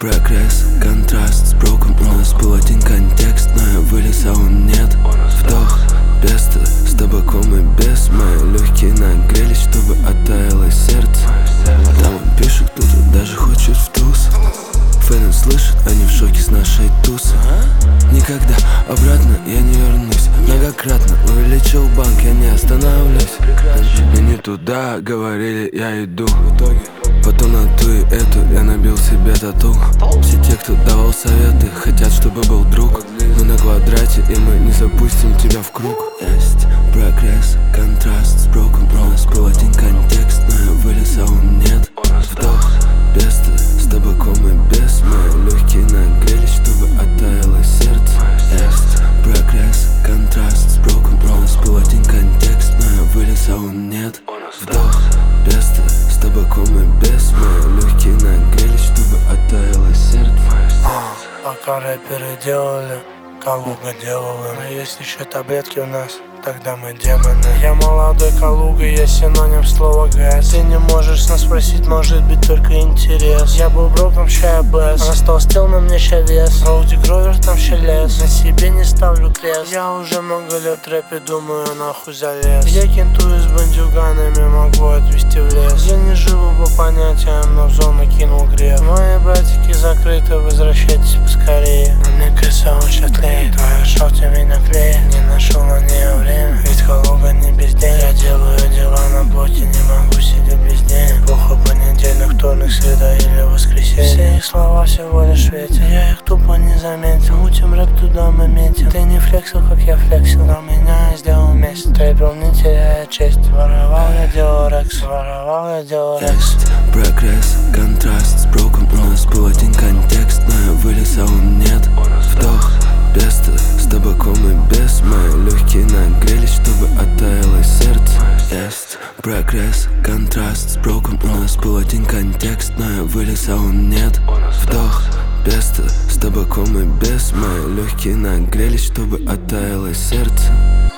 Прогресс, контраст с броком. У нас был один контекст, но я вылез, а он нет. Вдох, песто с табаком и без. Мои легкие нагрелись, чтобы оттаяло сердце. Там он пишет, кто-то даже хочет в туз. Фэны слышат, они в шоке с нашей тусы. Никогда обратно я не вернусь. Многократно увеличил банк, я не останавливаюсь. Мне не туда говорили, я иду. Потом на ту и эту я набил себе тату. Все те, кто давал советы, хотят, чтобы был друг. Мы на квадрате, и мы не запустим тебя в круг. Есть прогресс, контраст с броком. У нас был один контекст, но я вылез, а он нет. Вдох, песто с табаком и без. Мои легкие нагрелись, чтобы оттаяло сердце. Есть прогресс, контраст с броком. У нас был один контекст, но я вылез, а он нет. Вдох, песто с табаком и без. Мои легкие нагрелись, чтобы оттаяло сердце. Пока рэперы делали, Калуга делала. Но есть еще таблетки у нас, тогда мы демоны. Я молодой Калуга, я синоним слова газ. Ты не можешь нас спросить, может быть только интерес. Я был броком, ща я бэс. Растолстел, на мне ща вес. Роуди Гровер, там ща лес. На себе не ставлю крест. Я уже много лет в рэпе, думаю, нахуй залез. Я кентую с бандюганами, могу отвезти в лес. Я не живу по понятиям, но в зону кинул грех. Мои братики закрыты, возвращайтесь поскорее. На мне коса он ща тлеет, твоя шоу меня клеит. Не нашел на нее время, ведь Калуга не бездень. Я делаю дела на блоке, не могу сидеть без денег. Плохо понедельник, вторник, среда или воскресенье. Все их слова всего лишь ветер, я их тупо не заметил. Мутим рэп, туда мы метим. Ты не флексил, как я флексил, но меня сделал месяц. Трэпил, не теряя честь. Воровал я делал рекс, воровал я делал рекс. Есть прогресс, контраст с броком. У нас был один контекст, но я вылез, а он нет. Вдох, песто с табаком и без. Мои легкие нагрелись, чтобы оттаяло сердце. Есть прогресс, контраст с броком. У нас был один контекст, но я вылез, а он нет. Вдох, песто с табаком и без. Мои легкие нагрелись, чтобы оттаяло сердце.